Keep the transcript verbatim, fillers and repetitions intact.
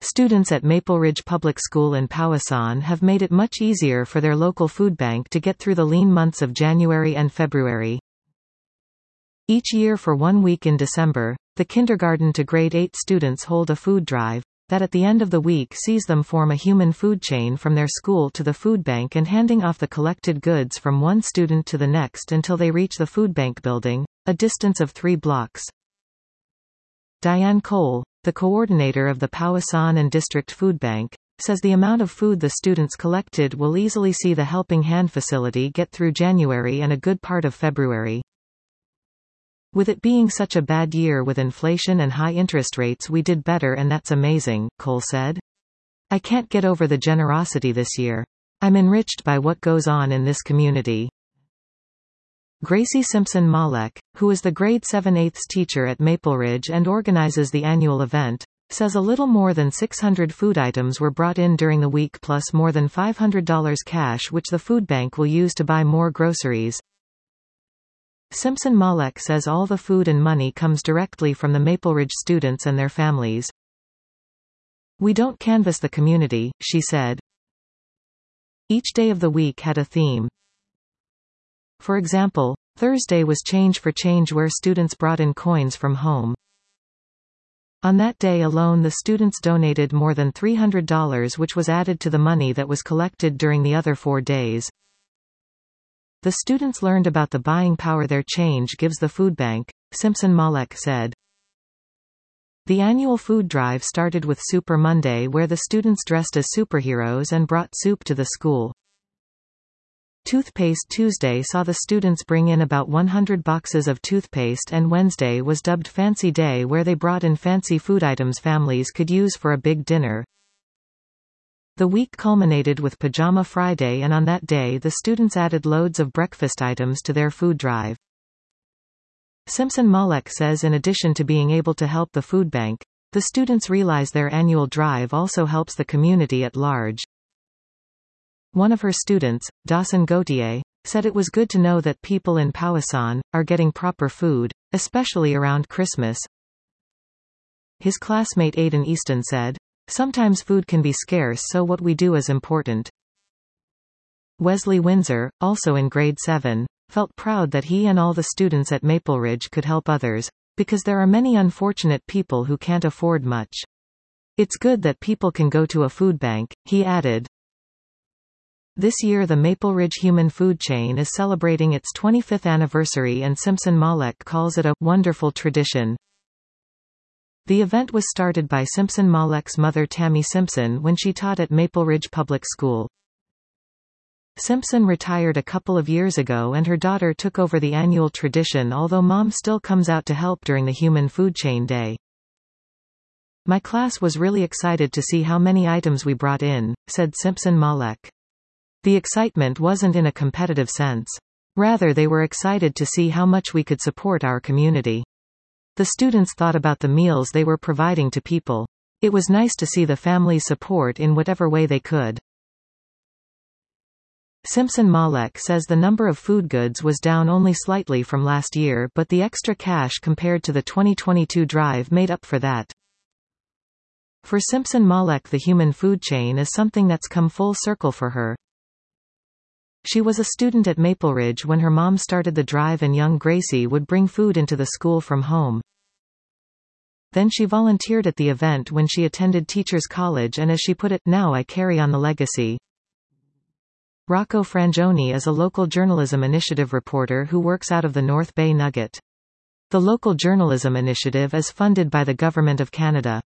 Students at Maple Ridge Public School in Powassan have made it much easier for their local food bank to get through the lean months of January and February. Each year for one week in December, the kindergarten to grade eight students hold a food drive, that at the end of the week sees them form a human food chain from their school to the food bank and handing off the collected goods from one student to the next until they reach the food bank building, a distance of three blocks. Diane Cole, the coordinator of the Powassan and District Food Bank, says the amount of food the students collected will easily see the Helping Hand facility get through January and a good part of February. With it being such a bad year with inflation and high interest rates, we did better, and that's amazing, Cole said. I can't get over the generosity this year. I'm enriched by what goes on in this community. Gracie Simpson Malek, who is the grade seven eighths teacher at Maple Ridge and organizes the annual event, says a little more than six hundred food items were brought in during the week, plus more than five hundred dollars cash which the food bank will use to buy more groceries. Simpson Malek says all the food and money comes directly from the Maple Ridge students and their families. We don't canvass the community, she said. Each day of the week had a theme. For example, Thursday was Change for Change, where students brought in coins from home. On that day alone the students donated more than three hundred dollars, which was added to the money that was collected during the other four days. The students learned about the buying power their change gives the food bank, Simpson Malek said. The annual food drive started with Super Monday, where the students dressed as superheroes and brought soup to the school. Toothpaste Tuesday saw the students bring in about one hundred boxes of toothpaste, and Wednesday was dubbed Fancy Day, where they brought in fancy food items families could use for a big dinner. The week culminated with Pajama Friday, and on that day the students added loads of breakfast items to their food drive. Simpson Malek says in addition to being able to help the food bank, the students realize their annual drive also helps the community at large. One of her students, Dawson Gautier, said it was good to know that people in Powassan are getting proper food, especially around Christmas. His classmate Aiden Easton said, sometimes food can be scarce, so what we do is important. Wesley Windsor, also in grade seven, felt proud that he and all the students at Maple Ridge could help others, because there are many unfortunate people who can't afford much. It's good that people can go to a food bank, he added. This year the Maple Ridge Human Food Chain is celebrating its twenty-fifth anniversary, and Simpson Malek calls it a wonderful tradition. The event was started by Simpson Malek's mother Tammy Simpson when she taught at Maple Ridge Public School. Simpson retired a couple of years ago and her daughter took over the annual tradition, although mom still comes out to help during the Human Food Chain Day. My class was really excited to see how many items we brought in, said Simpson Malek. The excitement wasn't in a competitive sense. Rather, they were excited to see how much we could support our community. The students thought about the meals they were providing to people. It was nice to see the families support in whatever way they could. Simpson Malek says the number of food goods was down only slightly from last year, but the extra cash compared to the twenty twenty-two drive made up for that. For Simpson Malek, the human food chain is something that's come full circle for her. She was a student at Maple Ridge when her mom started the drive, and young Gracie would bring food into the school from home. Then she volunteered at the event when she attended Teachers College, and as she put it, now I carry on the legacy. Rocco Frangioni is a local journalism initiative reporter who works out of the North Bay Nugget. The local journalism initiative is funded by the Government of Canada.